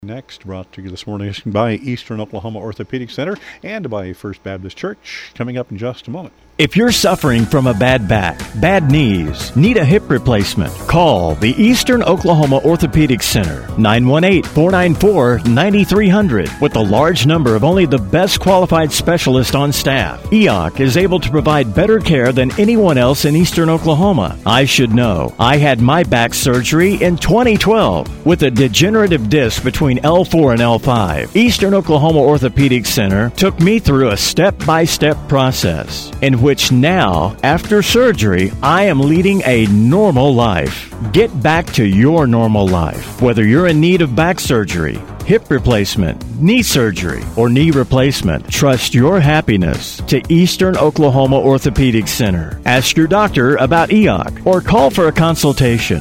Next, brought to you this morning by Eastern Oklahoma Orthopedic Center and by First Baptist Church. Coming up in just a moment. If you're suffering from a bad back, bad knees, need a hip replacement, call the Eastern Oklahoma Orthopedic Center, 918-494-9300. With a large number of only the best qualified specialists on staff, EOC is able to provide better care than anyone else in Eastern Oklahoma. I should know. I had my back surgery in 2012 with a degenerative disc between L4 and L5. Eastern Oklahoma Orthopedic Center took me through a step-by-step process in which now, after surgery, I am leading a normal life. Get back to your normal life. Whether you're in need of back surgery, hip replacement, knee surgery, or knee replacement, trust your happiness to Eastern Oklahoma Orthopedic Center. Ask your doctor about EOC or call for a consultation.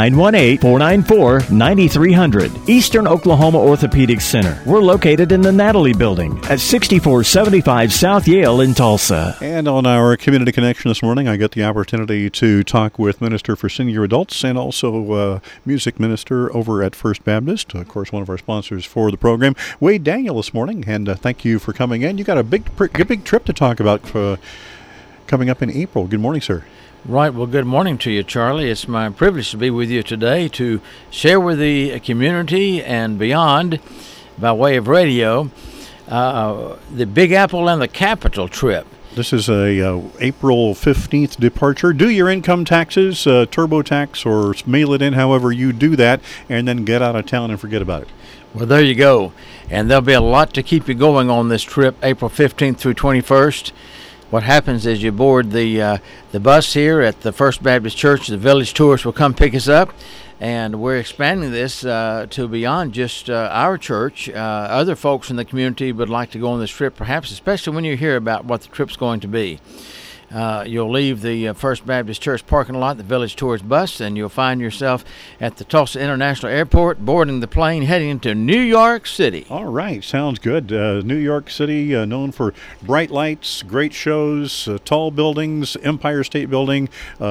918-494-9300. Eastern Oklahoma Orthopedic Center. We're located in the Natalie Building at 6475 South Yale in Tulsa. And on our Community Connection this morning, I get the opportunity to talk with Minister for Senior Adults and also music minister over at First Baptist, of course, one of our sponsors for the program, Wade Daniel, this morning, and thank you for coming in. You got a big trip to talk about coming up in April. Good morning, sir. Right. Well, good morning to you, Charlie. It's my privilege to be with you today to share with the community and beyond, by way of radio, the Big Apple and the Capital trip. This is a April 15th departure. Do your income taxes, TurboTax, or mail it in however you do that, and then get out of town and forget about it. Well, there you go. And there'll be a lot to keep you going on this trip, April 15th through 21st. What happens is you board the bus here at the First Baptist Church. The village tourists will come pick us up. And we're expanding this to beyond just our church. Other folks in the community would like to go on this trip, perhaps, especially when you hear about what the trip's going to be. You'll leave the First Baptist Church parking lot, the village tourist bus, and you'll find yourself at the Tulsa International Airport, boarding the plane, heading to New York City. All right, sounds good. New York City, known for bright lights, great shows, tall buildings, Empire State Building,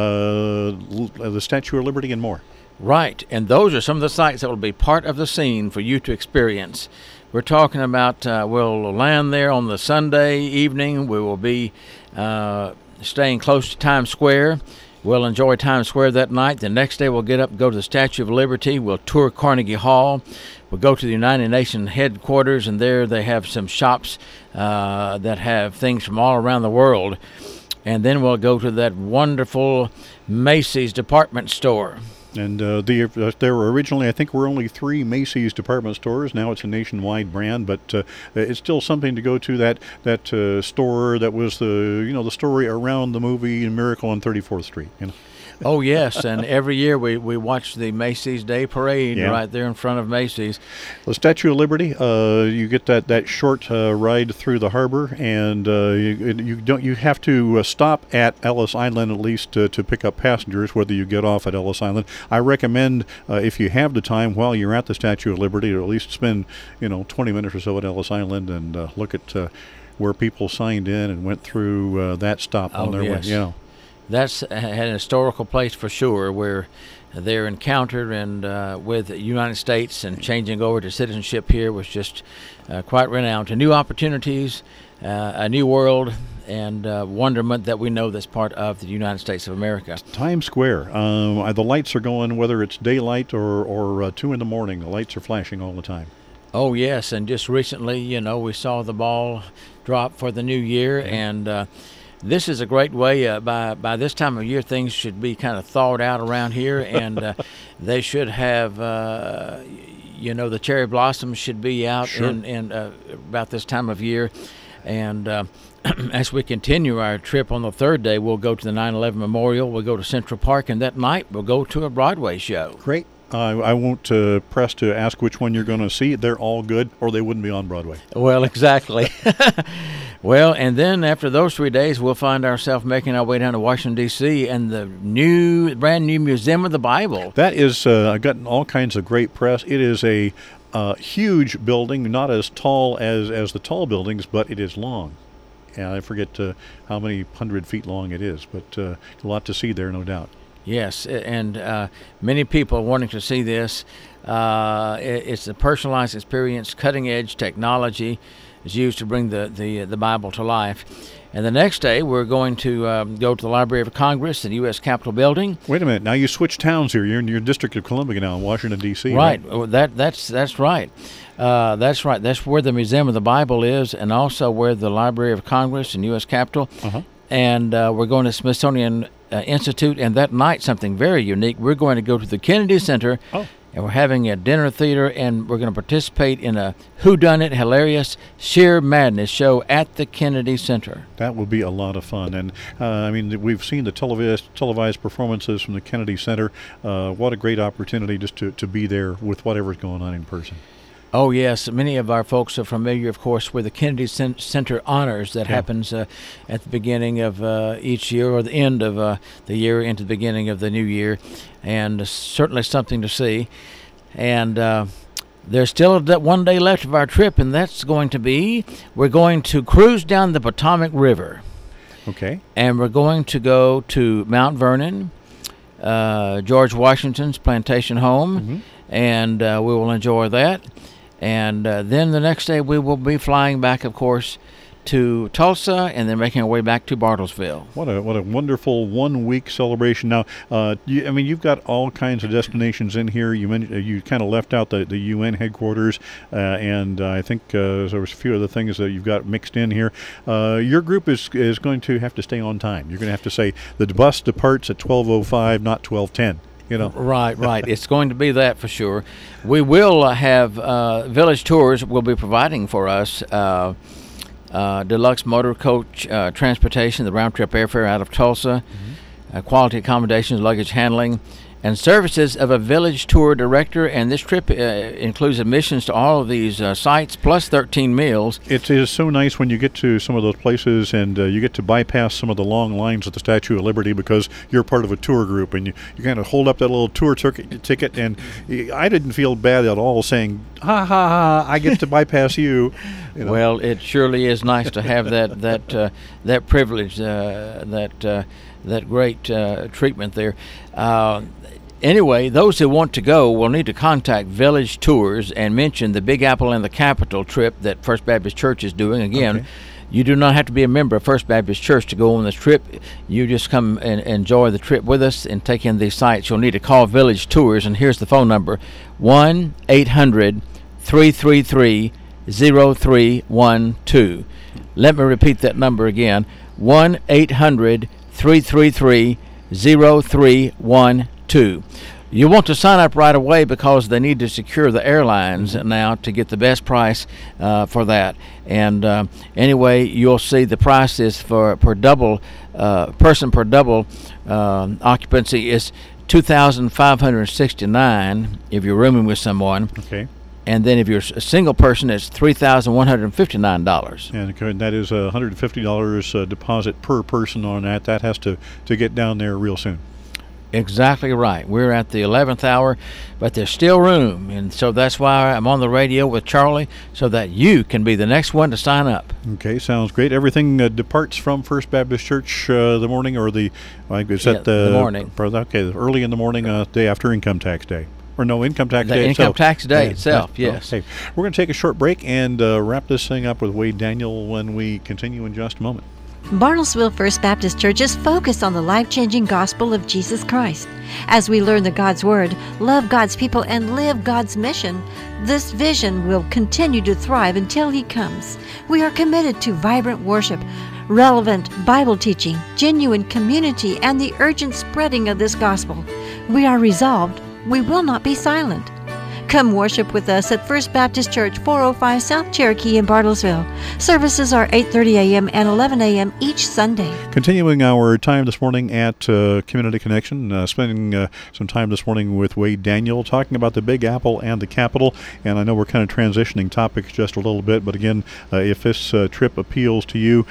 the Statue of Liberty, and more. Right, and those are some of the sites that will be part of the scene for you to experience. We're talking about we'll land there on the Sunday evening. We will be staying close to Times Square. We'll enjoy Times Square that night. The next day we'll get up and go to the Statue of Liberty. We'll tour Carnegie Hall. We'll go to the United Nations headquarters, and there they have some shops that have things from all around the world. And then we'll go to that wonderful Macy's department store. And there were originally, I think, were only 3 Macy's department stores. Now it's a nationwide brand, but it's still something to go to. That store that was the story around the movie Miracle on 34th Street. Oh, yes, and every year we watch the Macy's Day Parade right there in front of Macy's. The Statue of Liberty, you get that short ride through the harbor, and you have to stop at Ellis Island at least to pick up passengers, whether you get off at Ellis Island. I recommend, if you have the time while you're at the Statue of Liberty, to at least spend 20 minutes or so at Ellis Island and look at where people signed in and went through that stop on their way. That's an historical place for sure, where they're encountered and with the United States, and changing over to citizenship here was just quite renowned. To new opportunities, a new world, and wonderment that we know that's part of the United States of America. Times Square, the lights are going, whether it's daylight or 2 in the morning, the lights are flashing all the time. Oh, yes, and just recently, we saw the ball drop for the new year, and this is a great way. By this time of year, things should be kind of thawed out around here, and they should have, the cherry blossoms should be out in about this time of year. And as we continue our trip on the third day, we'll go to the 9/11 Memorial, we'll go to Central Park, and that night we'll go to a Broadway show. Great. I won't press to ask which one you're going to see. They're all good, or they wouldn't be on Broadway. Well, exactly. Well, and then after those 3 days, we'll find ourselves making our way down to Washington, D.C., and the brand new Museum of the Bible. That is, I've gotten all kinds of great press. It is a huge building, not as tall as the tall buildings, but it is long. And I forget how many 100 feet long it is, but a lot to see there, no doubt. Yes, and many people wanting to see this. It's a personalized experience. Cutting-edge technology is used to bring the Bible to life. And the next day, we're going to go to the Library of Congress in the U.S. Capitol building. Wait a minute. Now you switched towns here. You're in your District of Columbia now in Washington, D.C. Right. Well, that's right. That's right. That's where the Museum of the Bible is, and also where the Library of Congress in U.S. Capitol. Uh-huh. And we're going to Smithsonian Institute, and that night, something very unique. We're going to go to the Kennedy Center. Oh. And we're having a dinner theater, and we're going to participate in a whodunit, hilarious, sheer madness show at the Kennedy Center. That will be a lot of fun. And, I mean, we've seen the televised performances from the Kennedy Center. What a great opportunity just to be there with whatever's going on in person. Oh, yes. Many of our folks are familiar, of course, with the Kennedy Center Honors that happens at the beginning of each year, or the end of the year into the beginning of the new year, and certainly something to see. And there's still one day left of our trip, and that's going to be, we're going to cruise down the Potomac River. Okay. And we're going to go to Mount Vernon, George Washington's plantation home, and we will enjoy that. And then the next day we will be flying back, of course, to Tulsa, and then making our way back to Bartlesville. What a wonderful 1 week celebration. Now, you've got all kinds of destinations in here. You mentioned you kind of left out the UN headquarters, and I think there was a few other things that you've got mixed in here. Your group is going to have to stay on time. You're going to have to say the bus departs at 12:05, not 12:10. Right. It's going to be that for sure. We will have Village Tours will be providing for us deluxe motor coach transportation, the round trip airfare out of Tulsa, quality accommodations, luggage handling, and services of a Village Tour director. And this trip includes admissions to all of these sites, plus 13 meals. It is so nice when you get to some of those places and you get to bypass some of the long lines at the Statue of Liberty because you're part of a tour group, and you kind of hold up that little tour ticket, and I didn't feel bad at all saying, ha, ha, ha, I get to bypass you. Well, it surely is nice to have that privilege, that great treatment there. Anyway, those who want to go will need to contact Village Tours and mention the Big Apple and the Capitol trip that First Baptist Church is doing. Again, you do not have to be a member of First Baptist Church to go on this trip. You just come and enjoy the trip with us and take in these sites. You'll need to call Village Tours, and here's the phone number, 1-800-333-0312. Let me repeat that number again, 1-800-333-0312. You want to sign up right away because they need to secure the airlines now to get the best price for that. And anyway, you'll see the price is for per double occupancy is $2,569 if you're rooming with someone. Okay. And then if you're a single person, it's $3,159. And that is $150 deposit per person on that. That has to get down there real soon. Exactly right. We're at the 11th hour, but there's still room. And so that's why I'm on the radio with Charlie, so that you can be the next one to sign up. Okay, sounds great. Everything departs from First Baptist Church the morning, or the morning. Okay, early in the morning, day after Income Tax Day. Or no, Income Tax Day itself. Income Tax Day itself, yes. Okay. We're going to take a short break and wrap this thing up with Wade Daniel when we continue in just a moment. Bartlesville First Baptist Church is focused on the life-changing gospel of Jesus Christ. As we learn the God's Word, love God's people, and live God's mission, this vision will continue to thrive until He comes. We are committed to vibrant worship, relevant Bible teaching, genuine community, and the urgent spreading of this gospel. We are resolved. We will not be silent. Come worship with us at First Baptist Church, 405 South Cherokee in Bartlesville. Services are 8:30 a.m. and 11 a.m. each Sunday. Continuing our time this morning at Community Connection, spending some time this morning with Wade Daniel, talking about the Big Apple and the Capitol. And I know we're kind of transitioning topics just a little bit, but again, if this trip appeals to you,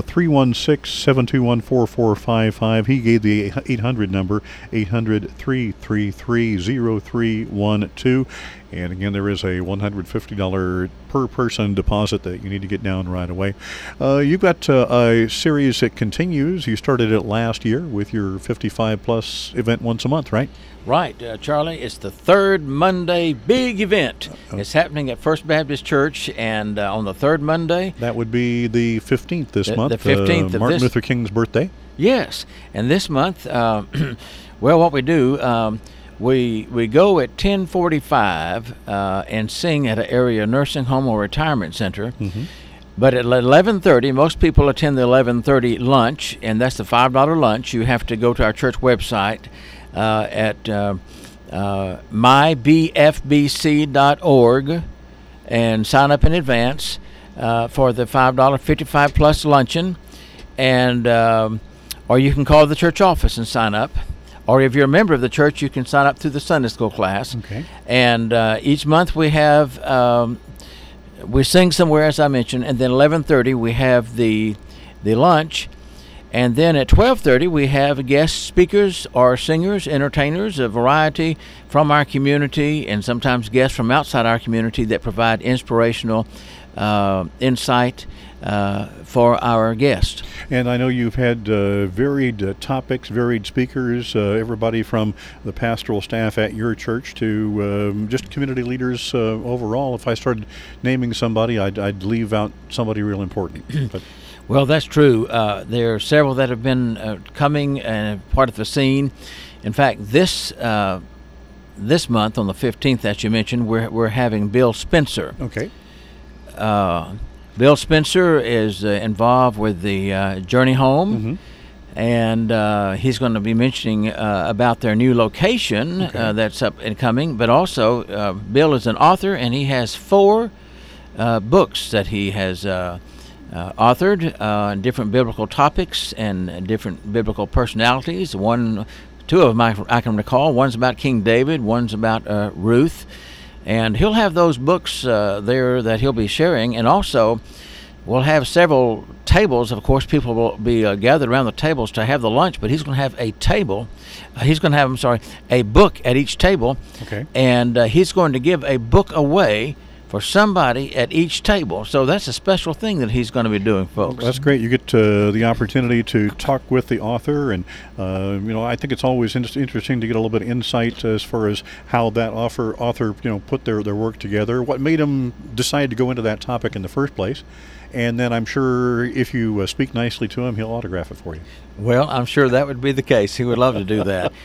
316-721-4455. He gave the 800 number, 800-333-0312. And again, there is a $150 per person deposit that you need to get down right away. You've got a series that continues. You started it last year with your 55-plus event once a month, right? Right, Charlie. It's the third Monday big event. It's happening at First Baptist Church, and on the third Monday. That would be the 15th this month. The 15th of Martin Luther King's birthday. Yes, and this month, well, what we do, we go at 10:45 and sing at an area nursing home or retirement center. Mm-hmm. But at 11:30, most people attend the 11:30 lunch, and that's the $5 lunch. You have to go to our church website at mybfbc.org and sign up in advance for the $5 55-plus luncheon, and or you can call the church office and sign up. Or if you're a member of the church, you can sign up through the Sunday school class. Okay. And each month we have we sing somewhere, as I mentioned, and then 11:30 we have the lunch, and then at 12:30 we have guest speakers or singers, entertainers, a variety from our community, and sometimes guests from outside our community that provide inspirational insight for our guests. And I know you've had varied topics, varied speakers, everybody from the pastoral staff at your church to just community leaders overall. If I started naming somebody, I'd leave out somebody real important. But well, that's true. There are several that have been coming and part of the scene. In fact, this month on the 15th, as you mentioned, we're having Bill Spencer. Okay. Bill Spencer is involved with the Journey Home, mm-hmm. and he's going to be mentioning about their new location that's up and coming. But also, Bill is an author, and he has 4 books that he has authored on different biblical topics and different biblical personalities. 2 of them I can recall. One's about King David, one's about Ruth. And he'll have those books there that he'll be sharing, and also we'll have several tables. Of course, people will be gathered around the tables to have the lunch, but he's going to have a table. He's going to have, a book at each table, and he's going to give a book away for somebody at each table. So that's a special thing that he's going to be doing, folks. Well, that's great. You get the opportunity to talk with the author, and I think it's always interesting to get a little bit of insight as far as how that author put their work together, what made them decide to go into that topic in the first place. And then I'm sure if you speak nicely to him, he'll autograph it for you. Well, I'm sure that would be the case. He would love to do that.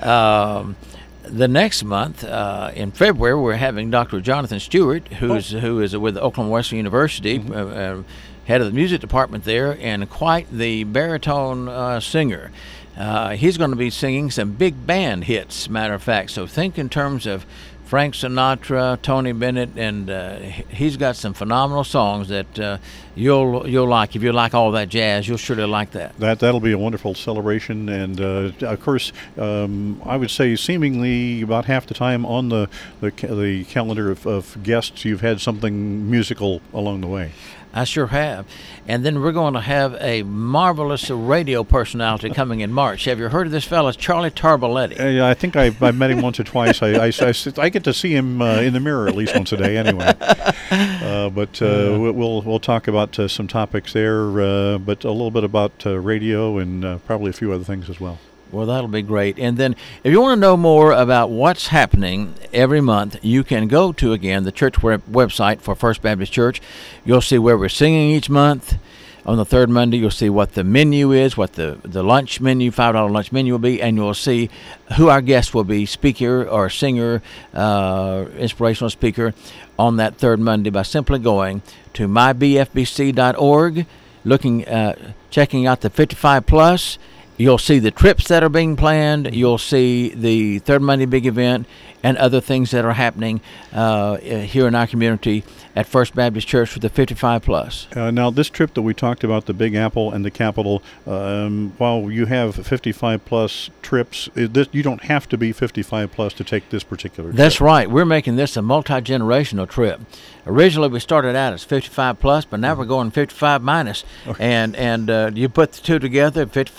The next month, in February, we're having Dr. Jonathan Stewart, who is with Oklahoma Western University, mm-hmm. Head of the music department there, and quite the baritone singer. He's going to be singing some big band hits, matter of fact. So think in terms of Frank Sinatra, Tony Bennett, and he's got some phenomenal songs that you'll like. If you like all that jazz, you'll surely like that. That'll be a wonderful celebration, and of course, I would say seemingly about half the time on the calendar of guests, you've had something musical along the way. I sure have. And then we're going to have a marvelous radio personality coming in March. Have you heard of this fellow, Charlie Tarboletti? Yeah, I think I've met him once or twice. I get to see him in the mirror at least once a day anyway. But we'll talk about some topics there, but a little bit about radio and probably a few other things as well. Well, that'll be great. And then if you want to know more about what's happening every month, you can go to, again, the church website for First Baptist Church. You'll see where we're singing each month. On the third Monday, you'll see what the menu is, what the lunch menu, $5 lunch menu will be, and you'll see who our guest will be, speaker or singer, inspirational speaker, on that third Monday by simply going to mybfbc.org, checking out the 55+. You'll see the trips that are being planned. You'll see the Third Monday Big Event and other things that are happening here in our community at First Baptist Church for the 55+. Now, this trip that we talked about, the Big Apple and the Capitol, while you have 55+ trips, you don't have to be 55+ to take this particular trip. That's right. We're making this a multi-generational trip. Originally, we started out as 55+, but now we're going 55-. Okay. And you put the two together, 55+,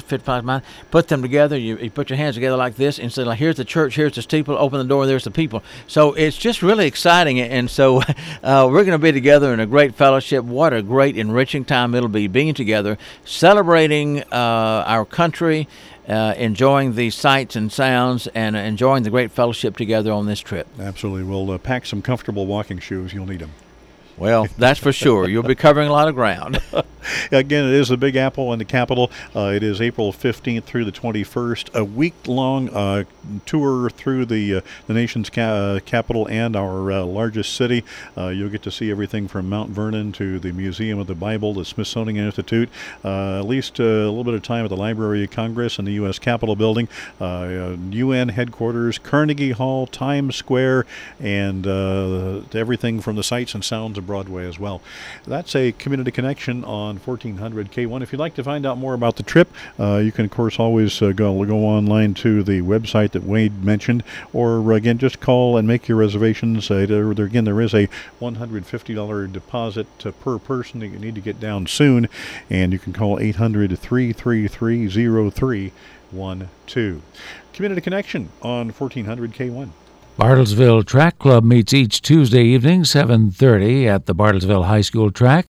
55 miles. Put them together. You put your hands together like this and say, like, here's the church, here's the steeple. Open the door, there's the people. So it's just really exciting. And so we're going to be together in a great fellowship. What a great, enriching time it'll be being together, celebrating our country, enjoying the sights and sounds, and enjoying the great fellowship together on this trip. Absolutely. We'll pack some comfortable walking shoes. You'll need them. Well, that's for sure. You'll be covering a lot of ground. Again, it is the Big Apple in the capital. It is April 15th through the 21st, a week-long tour through the nation's capital and our largest city. You'll get to see everything from Mount Vernon to the Museum of the Bible, the Smithsonian Institute, at least a little bit of time at the Library of Congress and the U.S. Capitol Building, UN headquarters, Carnegie Hall, Times Square, and everything from the sights and sounds of Broadway as well. That's a community connection on 1400 K1. If you'd like to find out more about the trip, you can, of course, always go online to the website that Wade mentioned, or again, just call and make your reservations. Again, there is a $150 deposit per person that you need to get down soon, and you can call 800-333-0312. Community Connection on 1400 K1. Bartlesville Track Club meets each Tuesday evening, 7:30 at the Bartlesville High School track.